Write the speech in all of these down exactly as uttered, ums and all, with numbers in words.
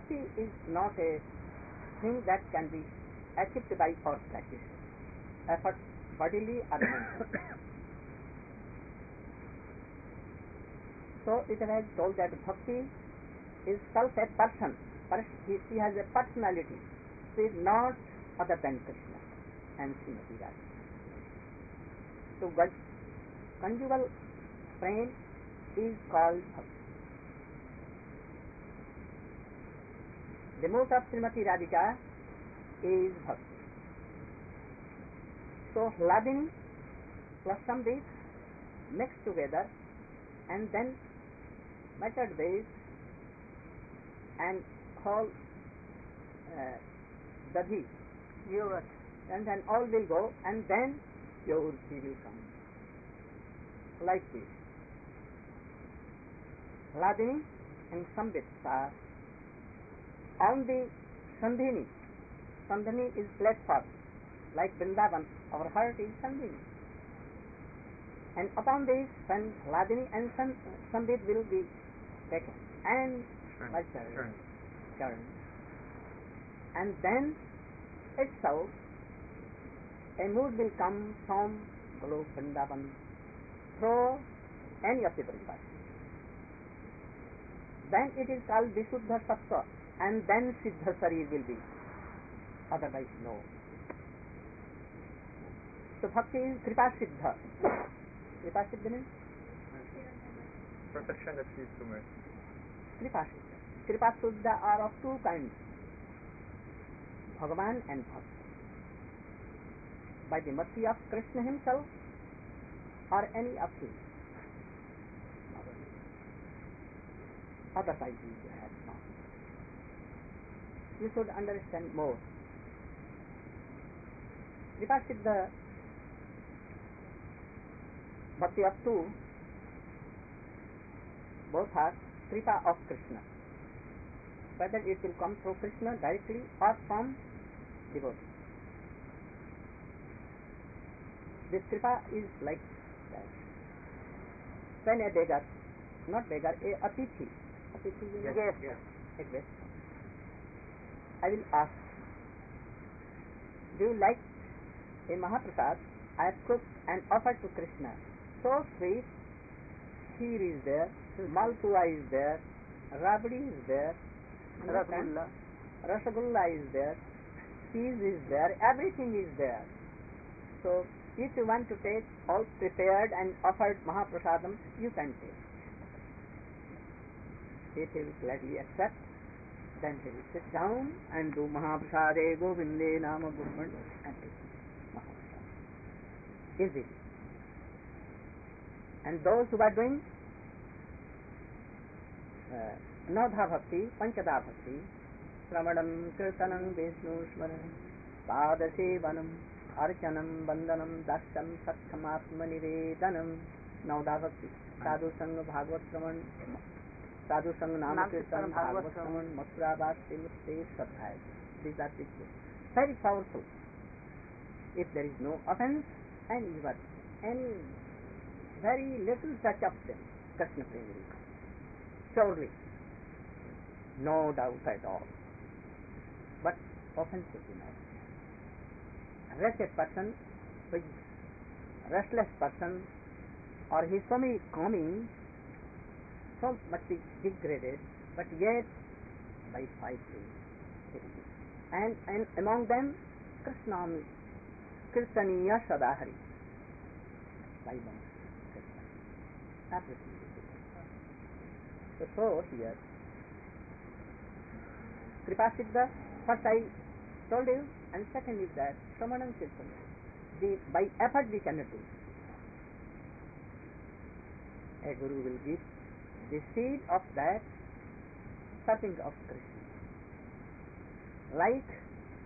bhakti is not a thing that can be achieved by our practice, effort, bodily or mental. So it has told that bhakti is self a person. He, she has a personality. She is not other than Krishna and Srimati Radha. So conjugal prem is called bhakti. The mode of Srimati Radhika is bhakti. So Hladini plus some days mixed together and then measured days and whole uh, dadhi, yogurt, and then all will go and then your urti will come. Like this. Hladini and Sambit are on the Sandhini. Sandhini is platform. Like Vrindavan, our heart is Sandhini. And upon this, when Hladini and Sambit will be taken and Churn. Churn. And then itself a mood will come from Golok Vrindavan through any of the Vrindavas. Then it is called Visuddha Sattva, and then Siddha Sarir will be. Otherwise, no. So Bhakti is Kripa Siddha. Kripa Siddha means? Perfection that leads to mercy. Kripa Siddha. Kripa Siddha are of two kinds, Bhagavan and Bhakti. By the mercy of Krishna himself or any of his. Otherwise you have not. You should understand more. Kripa Siddha, Bhakti of two, both are Kripa of Krishna. Whether it will come through Krishna directly or from devotee. This Kripa is like that. When a beggar, not beggar, a atithi, atithi is yes, guest, yes. a guest. I will ask, do you like a Mahaprasad I have cooked and offered to Krishna? So sweet, kheer is there, malpua is there, rabdi is there, Rasgulla. Rasgulla is there, cheese is there, everything is there. So if you want to take all prepared and offered Mahaprasadam, you can take. If he will gladly accept, then he will sit down and do Mahaprasade Govinde Nama Gurman and take Mahaprasad. Easily. And those who are doing uh, Navdha Bhakti, Panchada Bhakti, Pramadam, Kirtanam, Vishnu, Smaranam, Padasevanam, Archanam, Bandanam, Dasyam, Satyam, Atma Nivedanam, Navdha Bhakti, Sadhu Sangha, Bhagavad Raman, Sadhu Sangha, Nama Kirtan, Bhagavad Raman, Mathura Vas, Silvastate, Sadhai. These are the very powerful. If there is no offense and even any very little touch of them, Krishna Prem will come. Surely. No doubt at all. But offense should be not. A wretched person, with restless person, or he is so many calming, so much degraded, but yet by fighting. And, and among them, Krishna, Kirtaniya Sadahari. By one. Everything is good. So, so here, Kripa Siddha, first I told you, and second is that Shramanam Kirtan. The, by effort we cannot do. A Guru will give the seed of that serving of Krishna. Like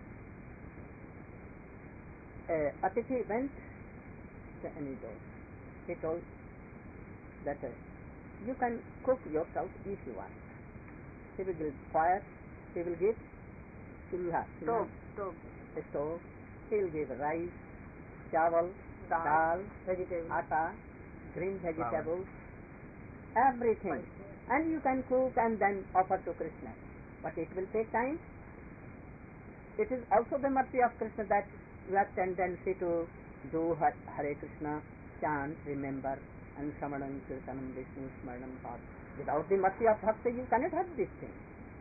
uh, Atithi went to any door. He told that uh, you can cook yourself if you want. He will give fire, he will give chulha, Stove, stove. a stove, he will give rice, chawal, Dal, dal, vegetable. atta, green vegetables, everything. And you can cook and then offer to Krishna. but it will take time. It is also the mercy of Krishna that you have tendency to do Hare Krishna chant, remember, and Shravanam, Kirtanam, Vishnu, Smaranam, Pad. Without the mercy of Bhakti, you cannot have these things.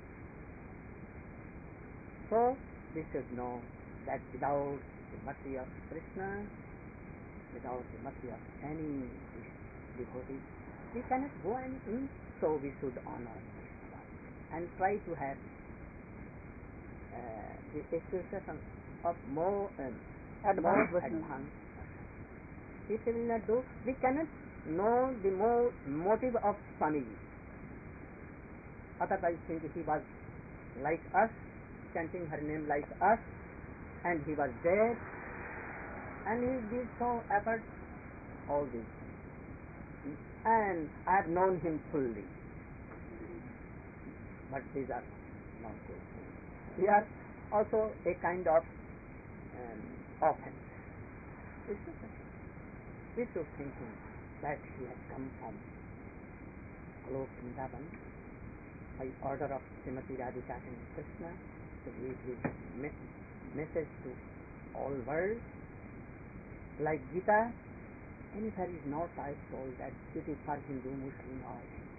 So, we should know that without the mercy of Krishna, without the mercy of any devotee, we cannot go anything. So, we should honor Krishna and try to have uh, the association of more um, Advanced more version. advanced. If we will not do, we cannot know the more motive of Swamiji. Otherwise, think he was like us, chanting her name like us, and he was dead, and he did so effort, all this. And I have known him fully. But these are not good things. We are also a kind of um, offense. We should, we should think that he has come from Golok Vrindavan by order of Srimati Radhika and Krishna to give his me- message to all world. Like Gita, anywhere is not I told that it is for Hindu, Muslim, or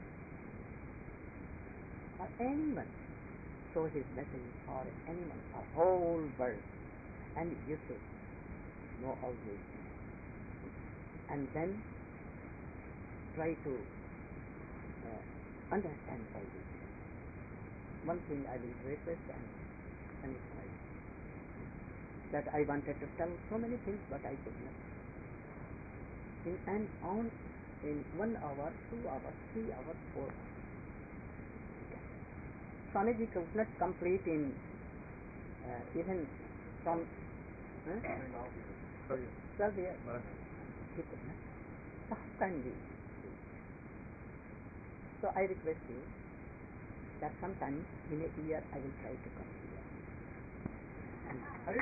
for anyone. So his message is for anyone, for whole world. And you should know all these things. And then try to uh, understand all these things. One thing I will request and finish my that I wanted to tell so many things, but I could not. In and on in one hour, two hours, three hours, four hours. Swamiji could not complete in uh, even from huh? twelve years. He could not. So how can we? So I request you that sometime in a year I will try to come here. And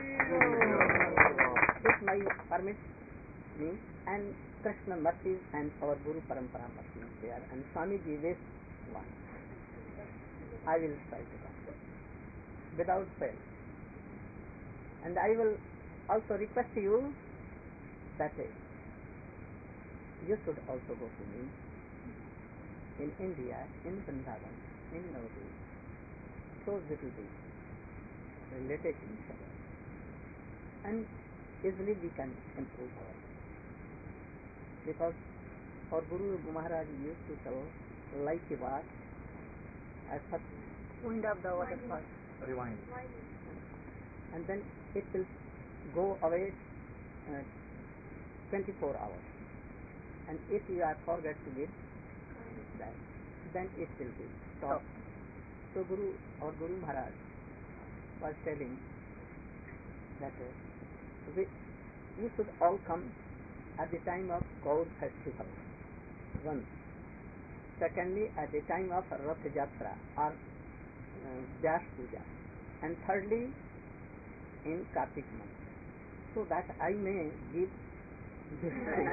if my permit me and Krishna mercies and our Guru Parampara mercy is there and Swamiji wish one, I will try to come without fail. And I will also request you that uh, you should also go to me in India, in Vrindavan, in Navadvip. So it will be related to each other. And easily we can improve our life. Because our Guru Maharaj used to tell like a watch, as such, Wind up the waterfall. Rewind. and then it will go away uh, twenty-four hours. And if you are forget to give that, then it will be stopped. So Guru, our Guru Maharaj was telling that uh, we, you should all come at the time of Gaur festival. One. Secondly, at the time of Rath Jatra or uh, Vyas Puja. And thirdly, in Kartik month. So that I may give this thing.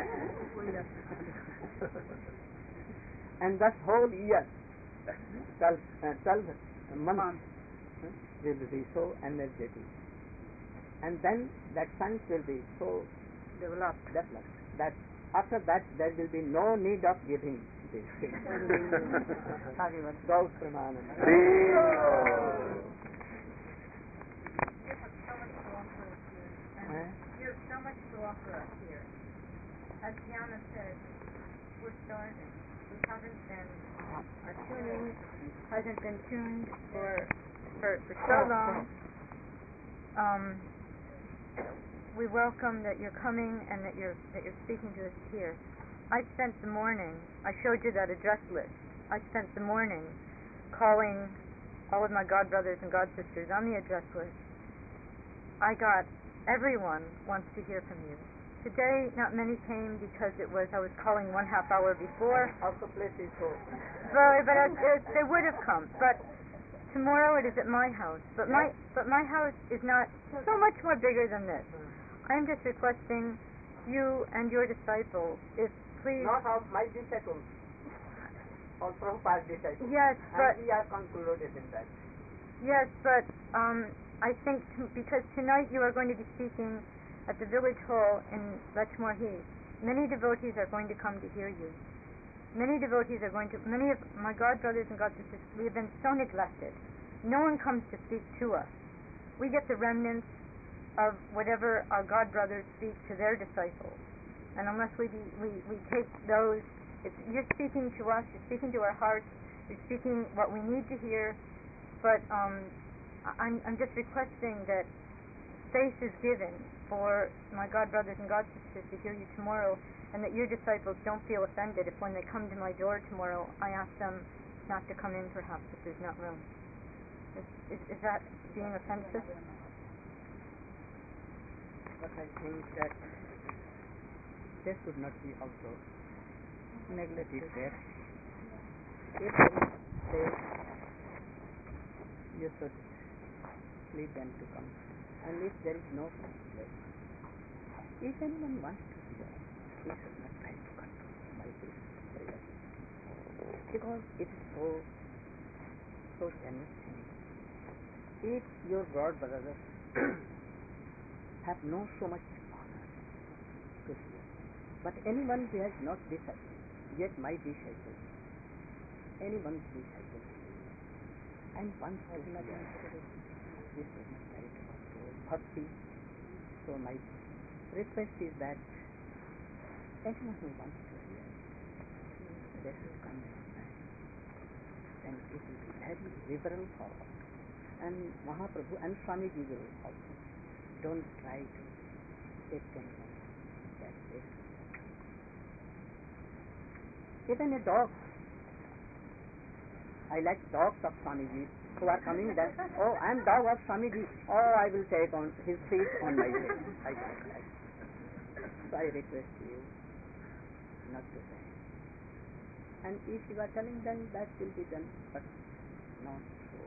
And thus whole year, twelve, uh, twelve months, Month. uh, will be so energetic. And then that sense will be so Developed. developed that after that there will be no need of giving this thing. Gau Pramanam. You have so much to offer us here. As Diana said, we're starving. We haven't been, our tuning hasn't been tuned for for, for so long. Um, we welcome that you're coming and that you're that you're speaking to us here. I spent the morning. I showed you that address list. I spent the morning calling all of my god brothers and god sisters on the address list. I got everyone wants to hear from you. Today, not many came because it was I was calling one half hour before. Also place is so. But but uh, they would have come. But tomorrow it is at my house. But my but my house is not so much more bigger than this. I'm just requesting you and your disciples, if please. Not of my disciples, or Prabhupada's disciples. Yes, but and we are concluded in that. Yes, but um, I think t- because tonight you are going to be speaking at the village hall in Lechmore Heath, many devotees are going to come to hear you. Many devotees are going to, many of my God brothers and God sisters, we have been so neglected. No one comes to speak to us. We get the remnants of whatever our God brothers speak to their disciples. And unless we, be, we, we take those, it's, you're speaking to us, you're speaking to our hearts, you're speaking what we need to hear, but um, I'm, I'm just requesting that space is given for my God brothers and God sisters to hear you tomorrow, and that your disciples don't feel offended if when they come to my door tomorrow I ask them not to come in perhaps if there's not room. Is, is, is that being offensive? But I think that there should not be also neglected there. If there is space, you should lead them to come. And if there is no place, if anyone wants to hear, he should not try to control by his prayer. Because it is so, so generous thing. If your God brothers have no so much honor to hear, but anyone who has not disciple, yet my disciple, anyone's disciple, and wants to hear, this is not right to control bhakti. So my request is that anyone who wants to hear, they should come sometime. And it will be very liberal for all. And Mahaprabhu and Swamiji will also. Don't try to take anyone that way. Even a dog. I like dogs of Swamiji who are coming that, oh, I am dog of Swamiji. Oh, I will take on his feet on my head. I don't like. So I request you not to say. And if you are telling them, that will be done, but not so.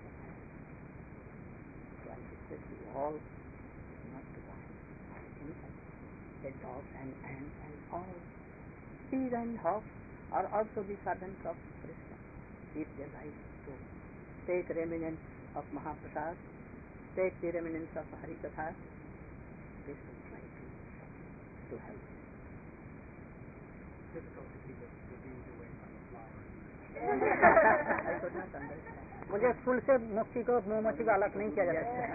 So I request you all not to buy anything. A dog and ants and all. Bees and hawks are also the servants of Krishna. If they like to take remnants of Mahaprasad, take the remnants of Harikatha, they should try to, to help. Difficult to keep the bees away from the flowers. I could not understand. मुझे फूल से मोती को मोमबत्ती को अलग नहीं किया जा सकता।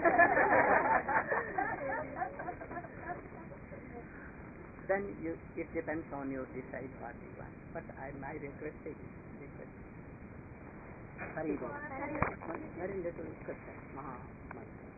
Then you, it depends on you decide what you want. But I, my request is request. Hari Bol. Very little question. Maha.